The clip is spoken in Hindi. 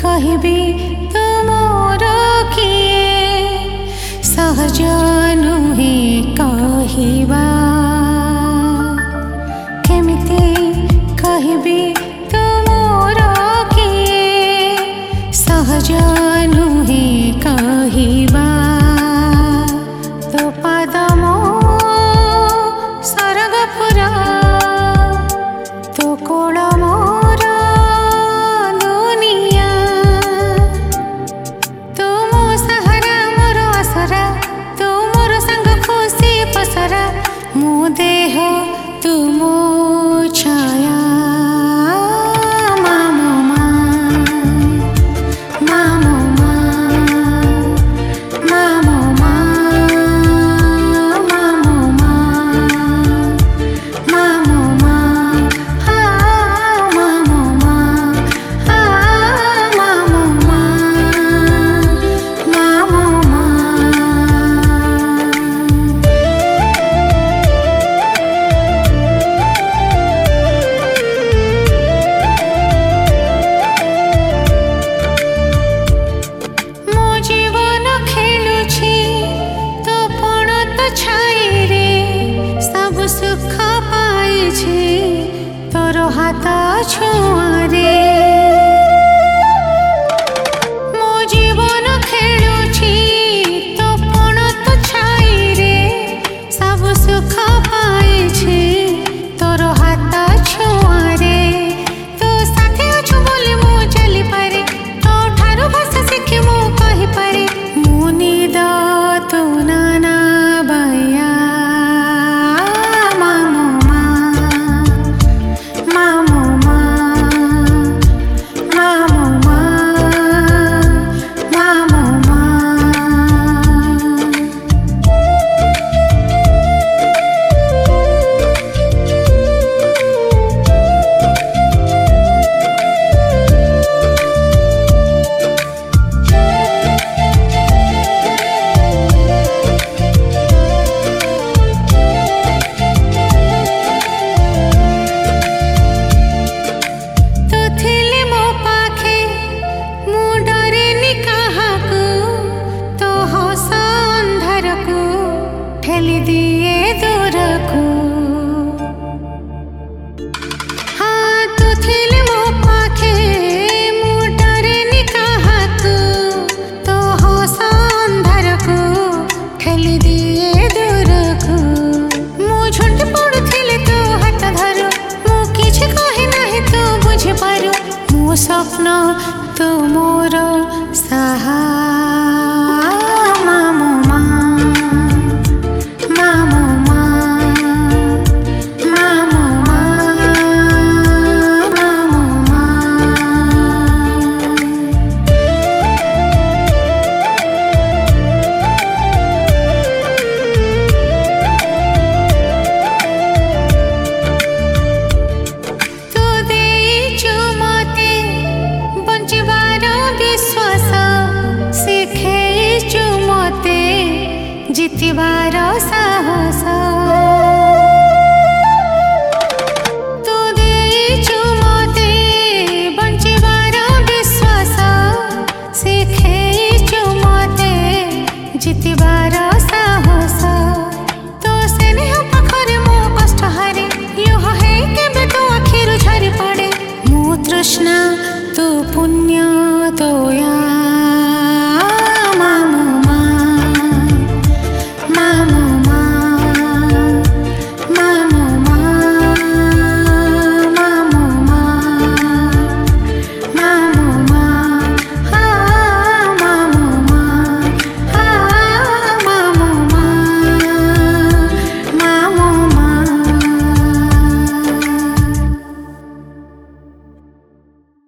कहबी तुमोर किए सहज नुहे कहिबा केमिति कहबी तुमोर किए सहज नुहे कहिबा तो पदमो सरगपुरा तो कोड़ मोर दुनिया तू मो सहारा मोर आसरा तू मोर संग खुशी पसरा मो देह तू मो छाया मामो मामो मामो सुख पाई तोर हाथ छुआरे मो जीवन खेलुछि तो पण तो छाई रे सब सुख पाई तोर हाथ छुआरे तो साथे अछु बोली मो चली पारे तो ठारू भाषा शिखी मो कहि पारे मो निद तू नाना बाया ठेली दिए दूर को हाँ तू थिले मो पाखे मु डरेनी काहाकू तो हस अंधार को ठेली दिए दूर को मु झुंड पड़ुथिले तो हाथ धरू मु किछि कहि नाही तो बुझि पारू मो स्वप्न तो मोर सहा जितिबार सा